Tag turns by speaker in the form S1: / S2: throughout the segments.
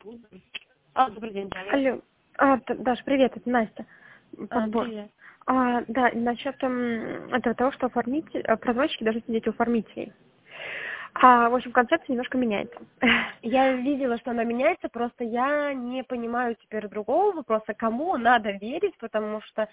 S1: Добрый день, да.
S2: Алло. Даш, привет, это Настя. Подбор.
S1: Привет.
S2: Да, насчет того, что прозвонщики должны сидеть у оформителей. В общем, концепция немножко меняется.
S1: Я видела, что она меняется, просто я не понимаю теперь другого вопроса, кому надо верить, потому что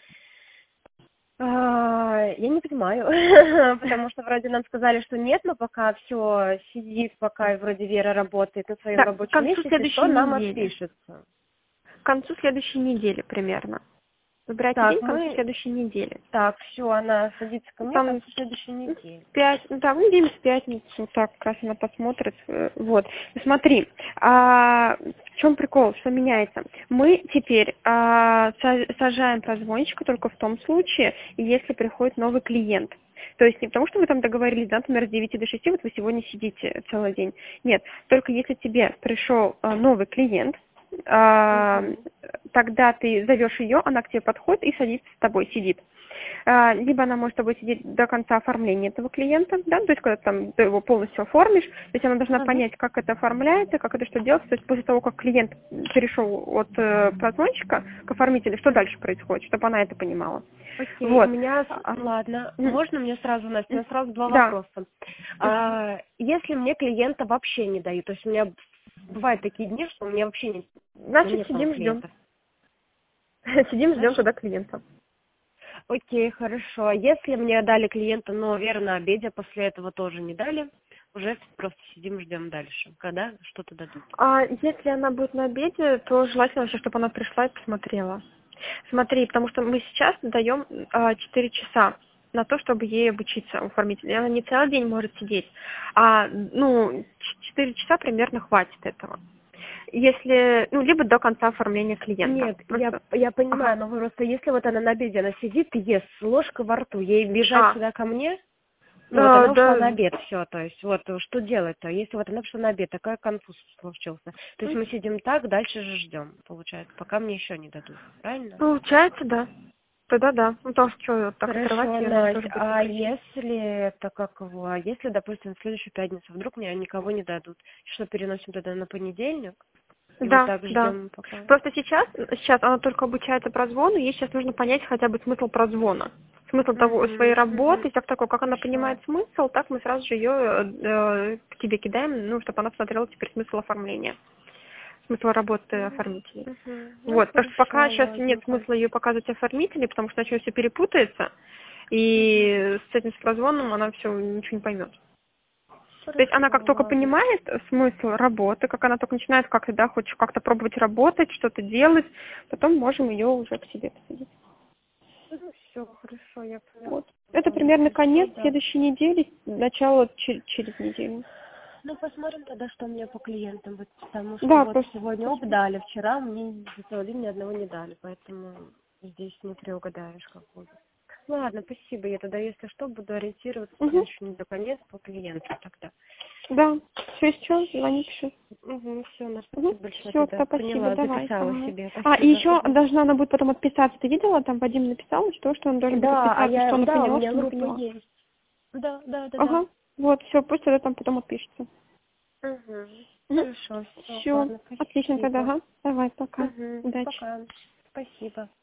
S1: я не понимаю, потому что вроде нам сказали, что нет, но пока все сидит, пока вроде Вера работает на своем
S2: Да, к
S1: рабочем
S2: концу
S1: месте, если что,
S2: следующей
S1: нам
S2: недели.
S1: отпишется.
S2: К концу следующей недели примерно. Выбирайте день
S1: Так,
S2: к концу следующей недели.
S1: Так, все, она садится ко мне к
S2: Там
S1: концу следующей недели.
S2: день в пятницу, так, как раз она посмотрит, вот. Смотри, в чем прикол, что меняется? Мы теперь сажаем прозвонщика только в том случае, если приходит новый клиент. То есть не потому, что вы там договорились, да, например, с 9 до 6, вот вы сегодня сидите целый день. Нет, только если тебе пришел новый клиент, тогда ты зовешь ее, она к тебе подходит и садится с тобой, сидит. Либо она может с тобой сидеть до конца оформления этого клиента, да, то есть когда ты его полностью оформишь, то есть она должна понять, как это оформляется, как это что делается, то есть после того, как клиент перешел от прозвонщика к оформителю, что дальше происходит, чтобы она это понимала.
S1: Окей,
S2: Вот.
S1: у меня, ладно, можно мне сразу, Настя, у меня сразу два
S2: Да.
S1: вопроса. Если мне клиента вообще не дают, то есть у меня бывают такие дни, что у меня вообще
S2: Значит,
S1: нет
S2: сидим, ждем.
S1: клиентов.
S2: Сидим, ждем тогда клиента.
S1: Окей, хорошо. Если мне дали клиента, но Вера на обеде, а после этого тоже не дали, уже просто сидим, ждем дальше. Когда что-то дадут?
S2: Если она будет на обеде, то желательно вообще, чтобы она пришла и посмотрела. Смотри, потому что мы сейчас даем 4 часа на то, чтобы ей обучиться у оформителя. Она не целый день может сидеть, 4 часа примерно хватит этого. Если, либо до конца оформления клиента.
S1: Нет, я понимаю, но просто если вот она на обеде, она сидит и ест с ложкой во рту, ей бежать сюда ко мне? Ну, вот она ушла на обед, все, то есть вот что делать-то, если вот она пошла на обед, такой конфуз случился. То есть мы сидим так, дальше же ждем, получается, пока мне еще не дадут, правильно?
S2: Получается, да. Тогда да. Потому что так отрывать
S1: Хорошо,
S2: её
S1: Настя,
S2: тоже будет
S1: а
S2: некрасиво.
S1: если, допустим, в следующую пятницу вдруг мне никого не дадут, что переносим тогда на понедельник? И вот так
S2: Да.
S1: ждем пока.
S2: Просто сейчас она только обучается прозвону, ей сейчас нужно понять хотя бы смысл прозвона. Смысл своей работы, как такой, как она понимает смысл, так мы сразу же ее к тебе кидаем, чтобы она посмотрела теперь смысл оформления. Смысл работы оформителей. Вот, потому что пока сейчас нет смысла ее показывать оформителей, потому что иначе все перепутается, и с этим с прозвоном она все ничего не поймет. То есть она как только понимает смысл работы, как она только начинает как-то, да, хочет как-то пробовать работать, что-то делать, потом можем ее уже к себе посадить.
S1: Все, хорошо, я поняла.
S2: Вот. Это примерно конец следующей недели, начало через неделю.
S1: Ну, посмотрим тогда, что у меня по клиентам будет, потому что вот сегодня оба дали, вчера мне за целый день ни одного не дали, поэтому здесь не предугадаешь, как будет. Ладно, спасибо, я тогда, если что, буду ориентироваться еще не до конец по клиенту тогда.
S2: Да, все еще, звони, пиши.
S1: Все, Настя, спасибо большое.
S2: Все,
S1: Тогда.
S2: спасибо,
S1: Поняла,
S2: давай.
S1: записала себе. Спасибо.
S2: И еще должна она будет потом отписаться. Ты видела, там Вадим написал, что он должен будет отписаться, что она поняла,
S1: у меня
S2: что не
S1: группа
S2: поняла.
S1: есть. Да.
S2: Вот, все, пусть тогда там потом отпишется.
S1: Хорошо,
S2: Все, отлично тогда, Давай, пока. Удачи.
S1: Пока. Спасибо.